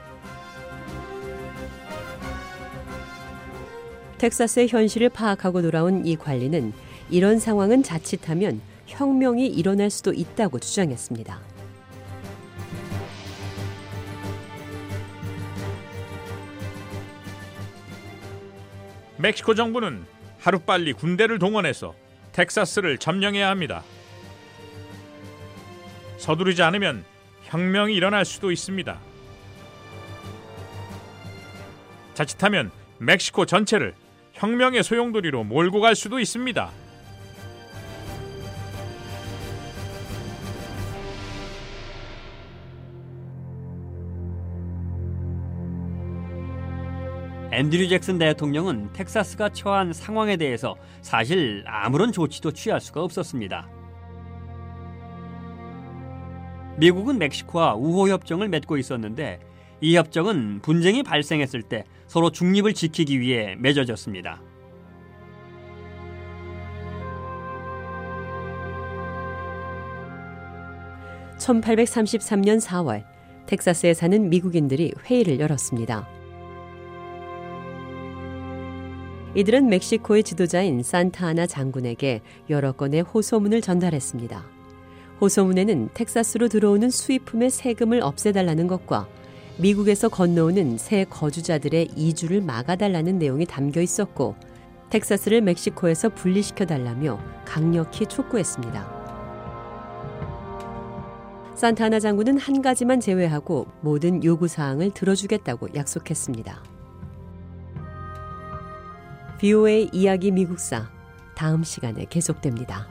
텍사스의 현실을 파악하고 돌아온 이 관리는 이런 상황은 자칫하면 혁명이 일어날 수도 있다고 주장했습니다. 멕시코 정부는 하루빨리 군대를 동원해서 텍사스를 점령해야 합니다. 서두르지 않으면 혁명이 일어날 수도 있습니다. 자칫하면 멕시코 전체를 혁명의 소용돌이로 몰고 갈 수도 있습니다. 앤드류 잭슨 대통령은 텍사스가 처한 상황에 대해서 사실 아무런 조치도 취할 수가 없었습니다. 미국은 멕시코와 우호협정을 맺고 있었는데 이 협정은 분쟁이 발생했을 때 서로 중립을 지키기 위해 맺어졌습니다. 천팔백삼십삼 년 사월 텍사스에 사는 미국인들이 회의를 열었습니다. 이들은 멕시코의 지도자인 산타아나 장군에게 여러 건의 호소문을 전달했습니다. 호소문에는 텍사스로 들어오는 수입품의 세금을 없애달라는 것과 미국에서 건너오는 새 거주자들의 이주를 막아달라는 내용이 담겨 있었고 텍사스를 멕시코에서 분리시켜달라며 강력히 촉구했습니다. 산타아나 장군은 한 가지만 제외하고 모든 요구사항을 들어주겠다고 약속했습니다. 비오에이 이야기 미국사 다음 시간에 계속됩니다.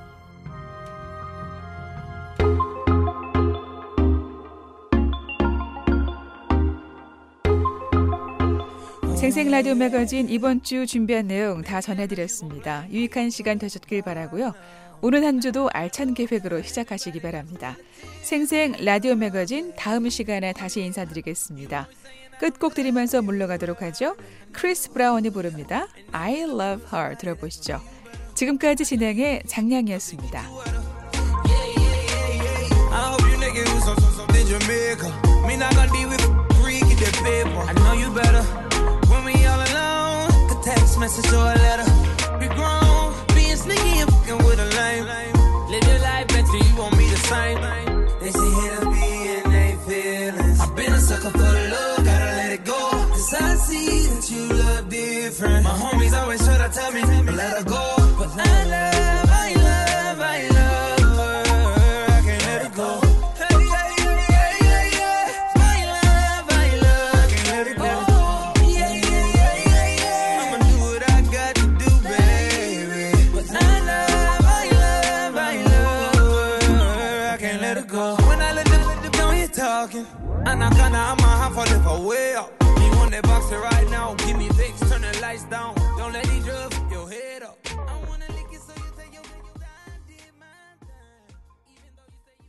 생생 라디오 매거진 이번 주 준비한 내용 다 전해드렸습니다. 유익한 시간 되셨길 바라고요. 오늘 한 주도 알찬 계획으로 시작하시기 바랍니다. 생생 라디오 매거진 다음 시간에 다시 인사드리겠습니다. 끝곡 들으면서 물러가도록 하죠. 크리스 브라운이 부릅니다. I love her 들어보시죠. 지금까지 진행의 장량이었습니다. Message or a letter. We grown, being sneaky and fucking with a lame. Live your life better, you want me the same. They say hit a B and they feelings. I've been a sucker for the love, gotta let it go. Cause I see that you look different. My homies always try to tell me, but let her go. But I love, I love, I love her. I can't let it go. And I'm gonna, I'm a half a live away up. You want that boxer right now? Give me Vicks, turn the lights down. Don't let it drip your head up.